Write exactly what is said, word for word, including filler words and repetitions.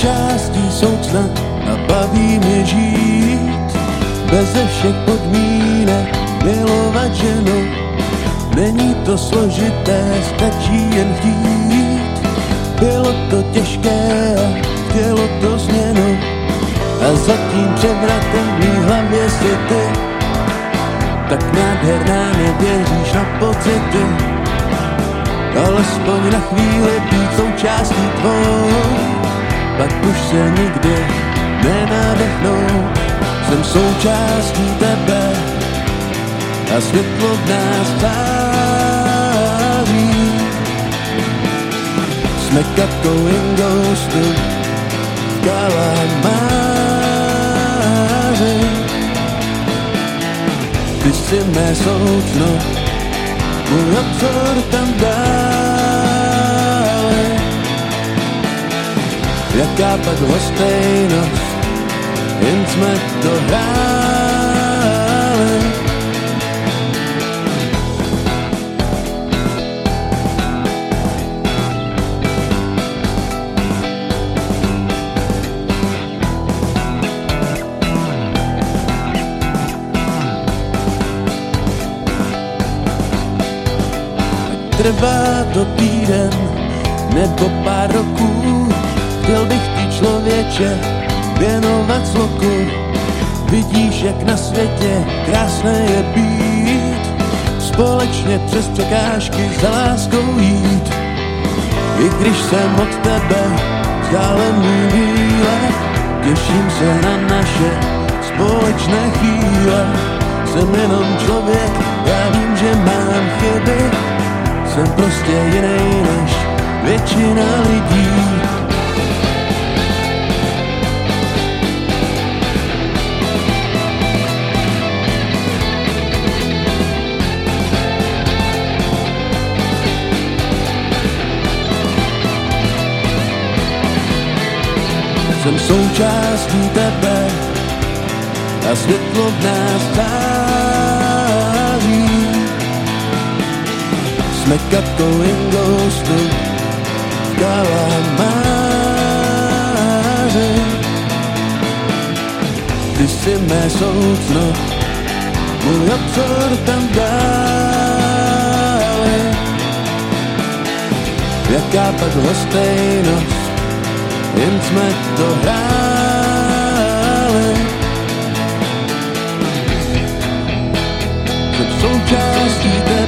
součástí soucna a baví mě žít. Beze všech podmínek milovat ženu, není to složité, stačí jen chtít. Bylo to těžké a chtělo to změnu, a za tím převratem v mý hlavě si ty. Tak nádherná, nevěříš na pocity, alespoň na chvíli být součástí tvou. Pak už se nikdy nenadechnou, jsem součástí tebe a světlo v nás září. Jsme kapkou ingoustu v kalamáři. Ty jsi mé soucno, můj obzor tam dále. Jaká pak lhostejnost, jen jsme to hráli. Trvá to týden nebo pár roků, chtěl bych ti člověče věnovat sloku. Vidíš, jak na světě krásné je být, společně přes překážky za láskou jít. I když jsem od tebe vzdálený míle, těším se na naše společné chvíle. Jsem jenom člověk, já vím, že mám chyby, jsem prostě jiný než většina lidí. Jsem součástí tebe a světlo v nás září. Jsme kapkou ingoustu v kalamáři. Ty jsi mé soucno, můj obzor tam dále. Jaká pak lhostejnost, jen jsme to hráli. Jsem součástí tebe